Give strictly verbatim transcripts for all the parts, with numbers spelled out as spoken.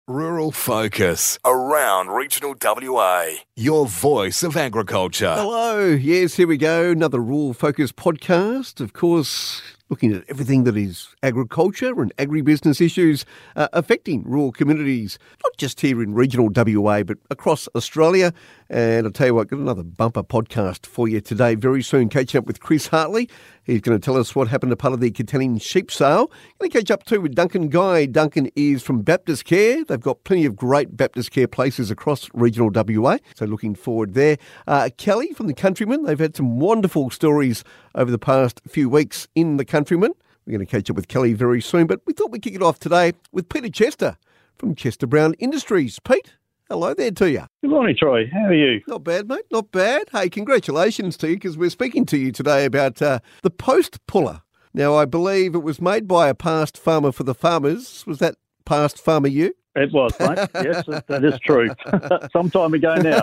Rural Focus around regional W A. Your voice of agriculture. Hello. Yes, here we go. Another Rural Focus podcast. Of course, looking at everything that is agriculture and agribusiness issues uh, affecting rural communities, not just here in regional W A, but across Australia. And I'll tell you what, got another bumper podcast for you today. Very soon, catching up with Chris Hartley. He's going to tell us what happened to part of the Katanning sheep sale. Going to catch up too with Duncan Guy. Duncan is from Baptist Care. They've got plenty of great Baptist Care places across regional W A, so looking forward there. Uh, Kelly from the Countryman. They've had some wonderful stories over the past few weeks in the Countryman. We're going to catch up with Kelly very soon, but we thought we'd kick it off today with Peter Chester from Chester Brown Industries. Pete, hello there to you. Good morning, Troy. How are you? Not bad, mate. Not bad. Hey, congratulations to you, because we're speaking to you today about uh, the post puller. Now, I believe it was made by a past farmer for the farmers. Was that past farmer you? It was, mate. Yes, that is true. Some time ago now.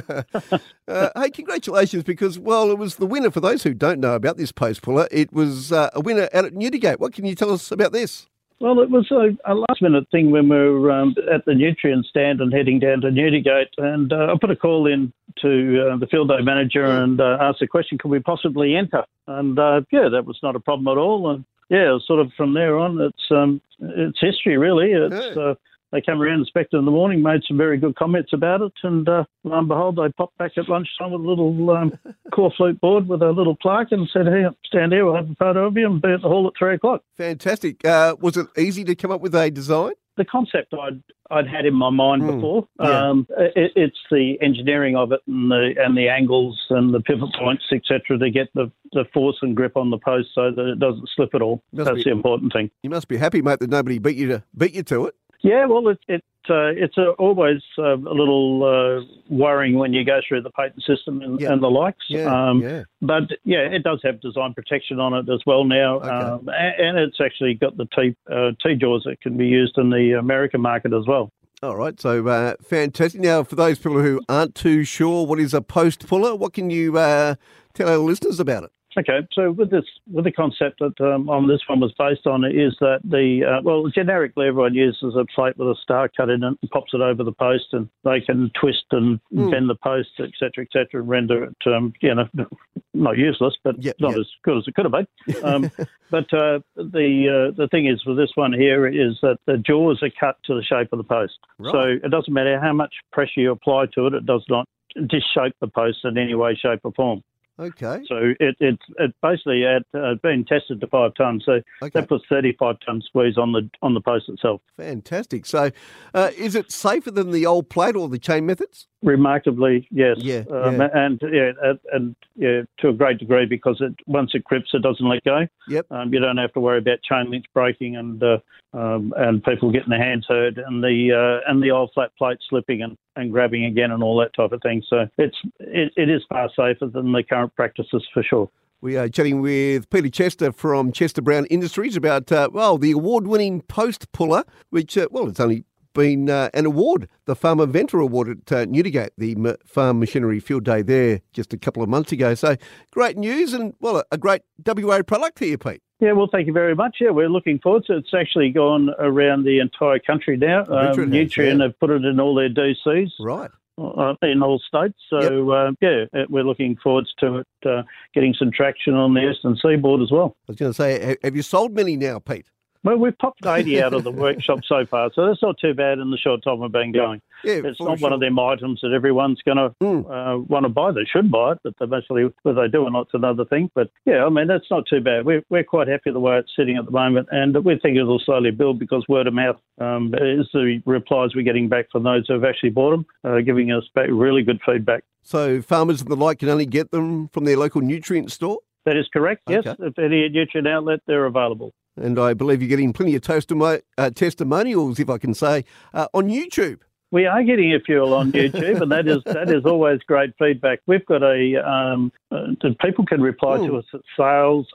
uh, hey, congratulations, because, well, it was the winner. For those who don't know about this post puller, it was uh, a winner out at Newdigate. What can you tell us about this? Well, it was a, a last-minute thing when we were um, at the nutrient stand and heading down to Newdigate, and uh, I put a call in to uh, the field day manager and uh, asked the question, could we possibly enter? And, uh, yeah, that was not a problem at all. And, yeah, sort of from there on, it's um, it's history, really. It's... Uh, They came around, inspected in the morning, made some very good comments about it, and uh, lo and behold, they popped back at lunchtime with a little um, core flute board with a little plaque and said, hey, stand here, we'll have a photo of you and be at the hall at three o'clock. Fantastic. Uh, was it easy to come up with a design? The concept I'd I'd had in my mind mm, before. Yeah. Um, it, it's the engineering of it and the and the angles and the pivot points, et cetera, to get the, the force and grip on the post so that it doesn't slip at all. Must That's be, the important thing. You must be happy, mate, that nobody beat you to beat you to it. Yeah, well, it, it uh, it's uh, always uh, a little uh, worrying when you go through the patent system and, yeah. and the likes. Yeah, um, yeah. But, yeah, it does have design protection on it as well now. Okay. Um, and, and it's actually got the T, uh, T-jaws that can be used in the American market as well. All right, so uh, fantastic. Now, for those people who aren't too sure what is a post puller, what can you uh, tell our listeners about it? Okay, so with this, with the concept that um, on this one was based on is that the uh, well, generically everyone uses a plate with a star cut in it and pops it over the post, and they can twist and mm. bend the post, et cetera, et cetera, and render it, um, you know, not useless, but yep, not yep. as good as it could have been. Um, but uh, the uh, the thing is with this one here is that the jaws are cut to the shape of the post, right. So it doesn't matter how much pressure you apply to it, it does not disshape the post in any way, shape, or form. Okay. So it it, it basically had uh, been tested to five tonnes. So okay. that puts thirty-five tonne squeeze on the on the post itself. Fantastic. So uh, is it safer than the old plate or the chain methods? Remarkably, yes. Yeah. Um, yeah. And yeah, and yeah, to a great degree, because it once it grips, it doesn't let go. Yep. Um, you don't have to worry about chain links breaking and uh, um, and people getting their hands hurt and the uh, and the old flat plate slipping and, and grabbing again and all that type of thing. So it's it, it is far safer than the current practices for sure. We are chatting with Peter Chester from Chester Brown Industries about uh, well the award-winning post puller, which uh, well it's only been uh, an award, the Farmer Venture Award at uh, Newdigate, the M- Farm Machinery Field Day there just a couple of months ago. So great news and, well, a, a great W A product here, Pete. Yeah, well, thank you very much. Yeah, we're looking forward to it. It's actually gone around the entire country now. Um, Nutrien yeah. have put it in all their D Cs. Right. Uh, in all states. So, yep. uh, yeah, we're looking forward to it uh, getting some traction on the eastern seaboard as well. I was going to say, have you sold many now, Pete? Well, we've popped eighty out of the workshop so far, so that's not too bad in the short time we've been going. Yeah, it's not sure. one of them items that everyone's going to mm. uh, want to buy. They should buy it, but eventually whether they do or not is another thing. But, yeah, I mean, that's not too bad. We're, we're quite happy the way it's sitting at the moment, and we think it'll slowly build because word of mouth um, is the replies we're getting back from those who have actually bought them, uh, giving us back really good feedback. So farmers and the like can only get them from their local nutrient store? That is correct, yes. Okay. If any nutrient outlet, they're available. And I believe you're getting plenty of testimo- uh, testimonials, if I can say, uh, on YouTube. We are getting a few on YouTube, and that is that is always great feedback. We've got a um, uh, people can reply mm. to us at sales at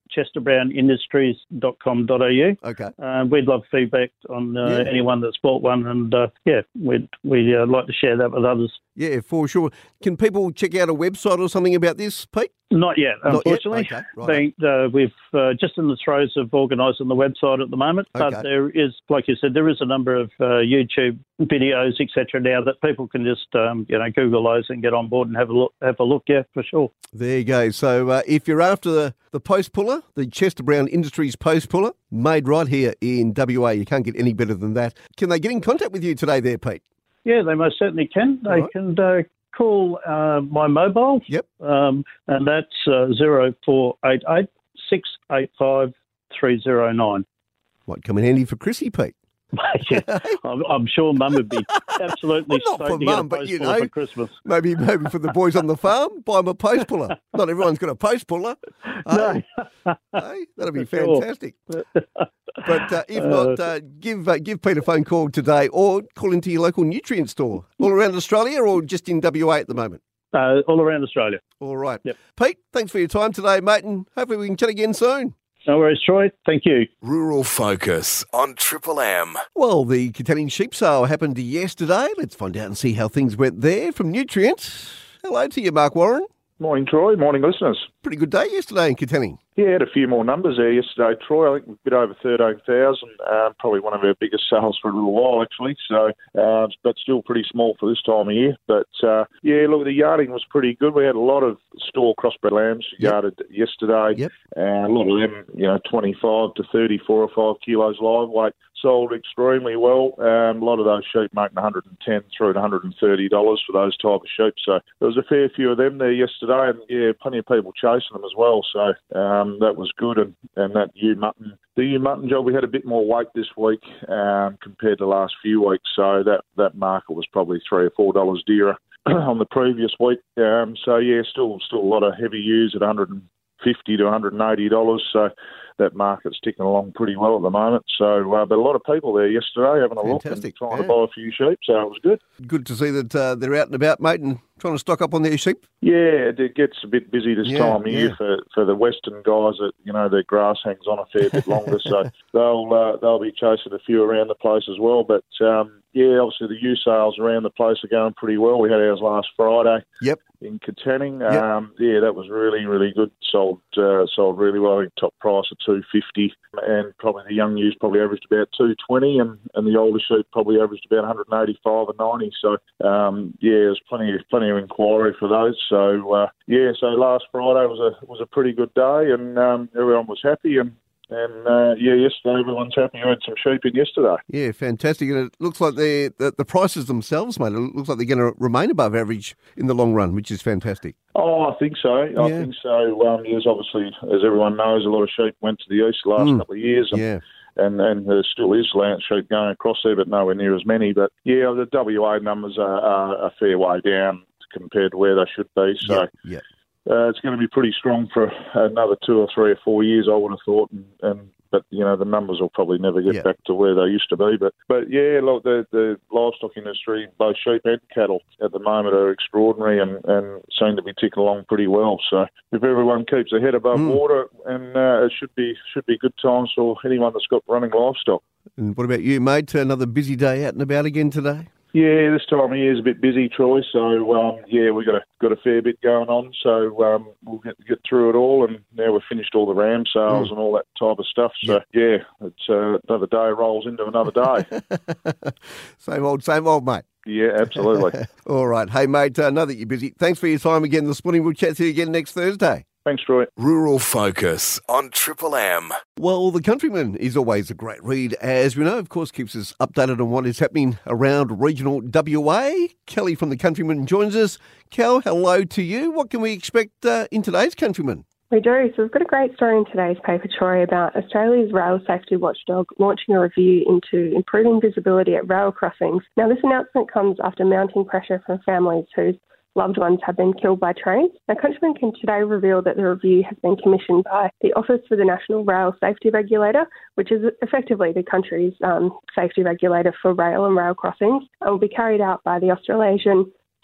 chester brown industries dot com dot a u. Okay. Uh, we'd love feedback on uh, Yeah. anyone that's bought one, and uh, yeah, we'd we uh, like to share that with others. Yeah, for sure. Can people check out a website or something about this, Pete? Not yet, Not yet? unfortunately. Okay, right. Being, uh, we've uh, just in the throes of organising the website at the moment, Okay. but there is, like you said, there is a number of uh, YouTube videos, et cetera, now that people can just um, you know Google those and get on board and have a look. Have a look, yeah, for sure. There you go. So uh, if you're after the, the post puller, the Chester Brown Industries post puller, made right here in W A, you can't get any better than that. Can they get in contact with you today there, Pete? Yeah, they most certainly can. They Right. can uh, call uh, my mobile. Yep. Um, and that's uh, zero four eight eight six eight five three zero nine. Might come in handy for Chrissy, Pete. I'm, I'm sure Mum would be absolutely Well, not stoked for to get a Mum, but, post you puller know, for Christmas. Maybe maybe for the boys on the farm, buy them a post puller. Not everyone's got a post puller. No. Hey, hey, that'll be For sure. fantastic. But uh, if not, uh, give uh, give Pete a phone call today, or call into your local nutrient store all around Australia, or just in W A at the moment. Uh, all around Australia. All right. Yep. Pete, thanks for your time today, mate, and hopefully we can chat again soon. No worries, Troy. Thank you. Rural Focus on Triple M. Well, the Katanning sheep sale happened yesterday. Let's find out and see how things went there from Nutrients. Hello to you, Mark Warren. Morning, Troy. Morning, listeners. Pretty good day yesterday in Katanning. Yeah, had a few more numbers there yesterday, Troy. I think a bit over thirteen thousand, um, probably one of our biggest sales for a little while, actually. So, uh, but still pretty small for this time of year. But, uh, yeah, look, the yarding was pretty good. We had a lot of store crossbred lambs Yep. yarded yesterday. Yep. Uh, a lot of them, you know, twenty-five to thirty-four or five kilos live weight, sold extremely well. Um, a lot of those sheep making one hundred ten through to one hundred thirty dollars for those type of sheep. So there was a fair few of them there yesterday, and, yeah, plenty of people chasing them as well. So, um, that was good, and, and that ewe mutton, the ewe mutton job, we had a bit more weight this week um, compared to the last few weeks, so that, that market was probably three or four dollars dearer on the previous week. Um, so yeah, still still a lot of heavy ewes at one hundred fifty to one hundred eighty dollars. So that market's ticking along pretty well at the moment. So, uh, but a lot of people there yesterday having a Fantastic, look and trying yeah. to buy a few sheep, so it was good. Good to see that uh, they're out and about, mate, and trying to stock up on their sheep. Yeah, it gets a bit busy this Yeah, time of year yeah. for, for the Western guys that, you know, their grass hangs on a fair bit longer, so they'll uh, they'll be chasing a few around the place as well. But, um, yeah, obviously the ewe sales around the place are going pretty well. We had ours last Friday. Yep. In Katanning. Yep. Um, yeah, that was really, really good. Sold uh, sold really well. I think top price of two fifty, and probably the young ewes probably averaged about two twenty, and, and the older sheep probably averaged about one hundred eighty-five or ninety. So um, yeah, there's plenty of plenty of inquiry for those. So uh, yeah, so last Friday was a was a pretty good day, and um, everyone was happy, and. And, uh, yeah, yesterday everyone's happy. I had some sheep in yesterday. Yeah, fantastic. And it looks like the, the, the prices themselves, mate, it looks like they're going to remain above average in the long run, which is fantastic. Oh, I think so. I Yeah. think so. Um, there's obviously, as everyone knows, a lot of sheep went to the east the last Mm. couple of years. And, Yeah. and, and there still is land sheep going across there, but nowhere near as many. But, yeah, the W A numbers are, are a fair way down compared to where they should be. So Yeah. yeah. uh, it's going to be pretty strong for another two or three or four years, I would have thought. And, and But, you know, the numbers will probably never get Yeah. back to where they used to be. But, but yeah, look, the, the livestock industry, both sheep and cattle at the moment are extraordinary and, and seem to be ticking along pretty well. So if everyone keeps their head above Mm. water, and uh, it should be should be good times for anyone that's got running livestock. And what about you, mate? Another busy day out and about again today? Yeah, this time of year is a bit busy, Troy. So um, yeah, we've got a got a fair bit going on. So um, we'll get get through it all, and now we've finished all the ram sales Mm. and all that type of stuff. So yeah, it's uh, another day rolls into another day. Same old, same old, mate. Yeah, absolutely. All right. Hey, mate, uh, know that you're busy. Thanks for your time again this morning. We'll chat to you again next Thursday. Thanks, Troy. Rural Focus on Triple M. Well, The Countryman is always a great read, as we know. Of course, keeps us updated on what is happening around regional W A. Kelly from The Countryman joins us. Kel, hello to you. What can we expect uh, in today's Countryman? We do. So we've got a great story in today's paper, Troy, about Australia's rail safety watchdog launching a review into improving visibility at rail crossings. Now, this announcement comes after mounting pressure from families whose loved ones have been killed by trains. Now, Countryman can today reveal that the review has been commissioned by the Office for the National Rail Safety Regulator, which is effectively the country's um, safety regulator for rail and rail crossings, and will be carried out by the Australasian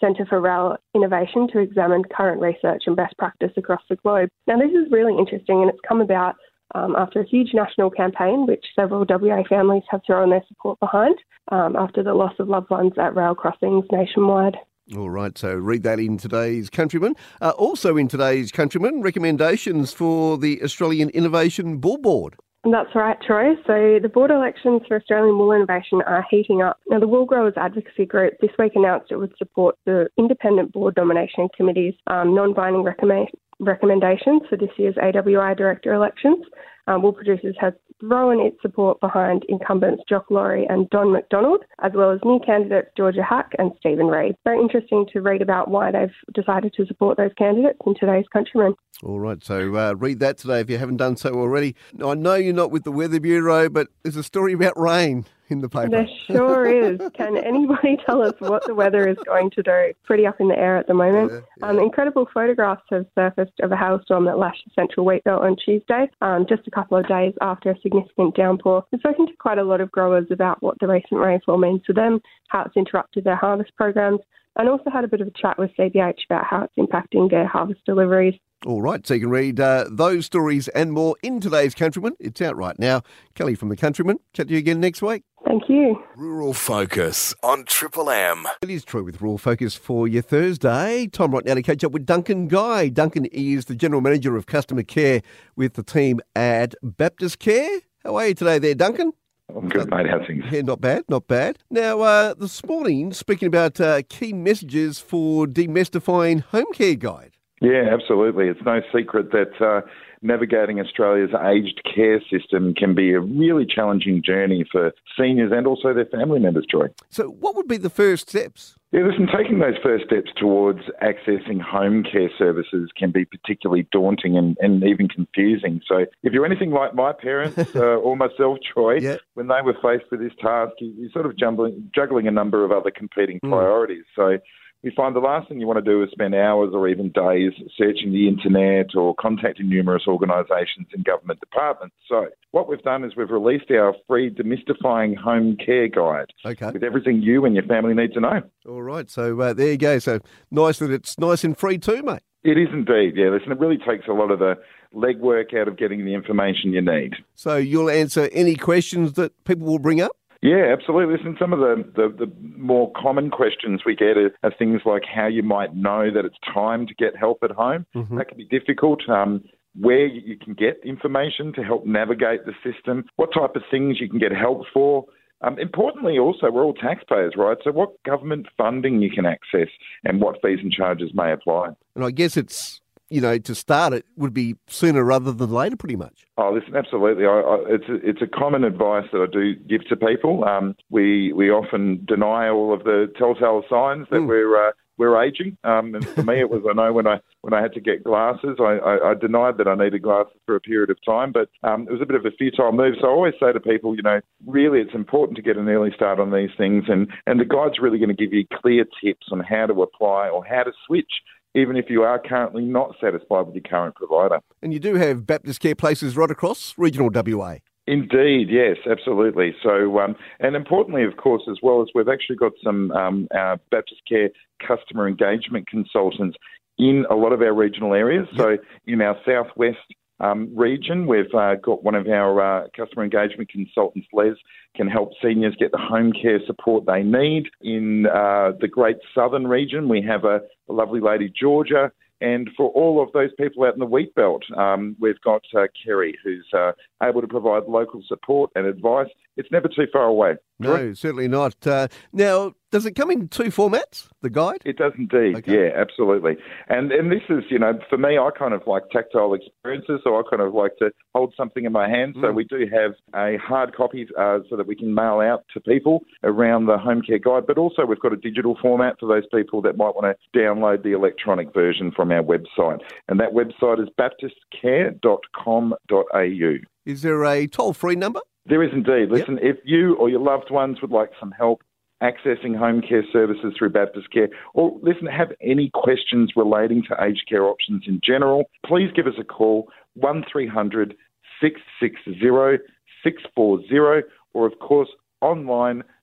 Centre for Rail Innovation to examine current research and best practice across the globe. Now, this is really interesting, and it's come about um, after a huge national campaign, which several W A families have thrown their support behind um, after the loss of loved ones at rail crossings nationwide. All right, so read that in today's Countryman. Uh, also in today's Countryman, recommendations for the Australian Innovation Bull Board. That's right, Troy. So the board elections for Australian Wool Innovation are heating up. Now, the Wool Growers Advocacy Group this week announced it would support the independent board nomination committee's um, non-binding recommend- recommendations for this year's A W I director elections. Um, Wool Producers has thrown its support behind incumbents Jock Laurie and Don McDonald, as well as new candidates Georgia Hack and Stephen Reid. Very interesting to read about why they've decided to support those candidates in today's Countryman. All right, so uh, read that today if you haven't done so already. I know you're not with the Weather Bureau, but there's a story about rain in the paper. There sure is. Can anybody tell us what the weather is going to do? Pretty up in the air at the moment. Yeah, yeah. Um, incredible photographs have surfaced of a hailstorm that lashed the central wheatbelt on Tuesday, um, just a couple of days after a significant downpour. We've spoken to quite a lot of growers about what the recent rainfall means to them, how it's interrupted their harvest programs, and also had a bit of a chat with C B H about how it's impacting their harvest deliveries. All right, so you can read uh, those stories and more in today's Countryman. It's out right now. Kelly from the Countryman. Chat to you again next week. Thank you. Rural Focus on Triple M. It is Troy with Rural Focus for your Thursday. Time right now to catch up with Duncan Guy. Duncan is the General Manager of Customer Care with the team at Baptist Care. How are you today there, Duncan? I'm good, mate. How's things? Yeah, not bad, not bad. Now, uh, this morning, speaking about uh, key messages for demystifying Home Care Guide. Yeah, absolutely. It's no secret that uh, navigating Australia's aged care system can be a really challenging journey for seniors and also their family members, Troy. So what would be the first steps? Yeah, listen, taking those first steps towards accessing home care services can be particularly daunting and, and even confusing. So if you're anything like my parents uh, or myself, Troy, yeah. when they were faced with this task, you, you're sort of jumbling, juggling a number of other competing mm. priorities. So we find the last thing you want to do is spend hours or even days searching the internet or contacting numerous organisations and government departments. So what we've done is we've released our free Demystifying Home Care Guide okay. with everything you and your family need to know. All right, so uh, there you go. So nice that it's nice and free too, mate. It is indeed, yeah. Listen, it really takes a lot of the legwork out of getting the information you need. So you'll answer any questions that people will bring up? Yeah, absolutely. Listen, some of the, the, the more common questions we get are, are things like how you might know that it's time to get help at home. Mm-hmm. That can be difficult. Um, where you can get information to help navigate the system, what type of things you can get help for. Um, importantly, also, we're all taxpayers, right? So what government funding you can access and what fees and charges may apply. And I guess it's, you know, to start it would be sooner rather than later, pretty much. Oh, listen, absolutely. I, I, it's a, it's a common advice that I do give to people. Um, we we often deny all of the telltale signs that mm. we're uh, we're aging. Um, and for me, it was I know when I when I had to get glasses, I, I, I denied that I needed glasses for a period of time, but um, it was a bit of a futile move. So I always say to people, you know, really, it's important to get an early start on these things, and and the guide's really going to give you clear tips on how to apply or how to switch, even if you are currently not satisfied with your current provider. And you do have Baptist Care places right across regional W A. Indeed, yes, absolutely. So, um, and importantly, of course, as well as we've actually got some um, our Baptist Care customer engagement consultants in a lot of our regional areas. Yep. So in our southwest Um, region, we've uh, got one of our uh, customer engagement consultants, Les, can help seniors get the home care support they need. In uh, the Great Southern region, we have a, a lovely lady, Georgia. And for all of those people out in the wheat belt, um, we've got uh, Kerry, who's uh, able to provide local support and advice. It's never too far away. No, right? Certainly not. Uh, now, does it come in two formats, the guide? It does indeed, okay. Yeah, absolutely. And and this is, you know, for me, I kind of like tactile experiences, so I kind of like to hold something in my hand. Mm. So we do have a hard copy uh, so that we can mail out to people around the home care guide, but also we've got a digital format for those people that might want to download the electronic version from our website. And that website is baptist care dot com dot a u. Is there a toll-free number? There is indeed. Listen, yep. If you or your loved ones would like some help accessing home care services through Baptist Care, or listen, have any questions relating to aged care options in general, please give us a call, one three hundred, six six zero, six four zero, or of course online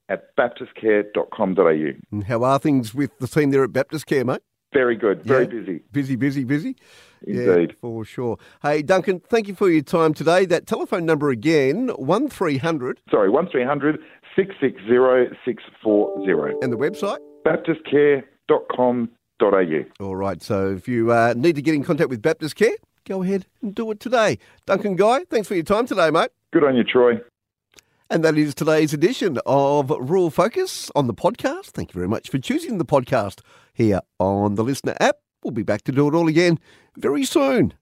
at baptist care dot com dot a u. And how are things with the team there at Baptist Care, mate? Very good. Very Yeah. busy. Busy, busy, busy. Indeed. Yeah, for sure. Hey, Duncan, thank you for your time today. That telephone number again, one three hundred. Sorry, one three hundred six six zero six four zero. And the website? baptist care dot com dot a u. All right, so if you uh, need to get in contact with Baptist Care, go ahead and do it today. Duncan Guy, thanks for your time today, mate. Good on you, Troy. And that is today's edition of Rural Focus on the podcast. Thank you very much for choosing the podcast here on the Listener app. We'll be back to do it all again very soon.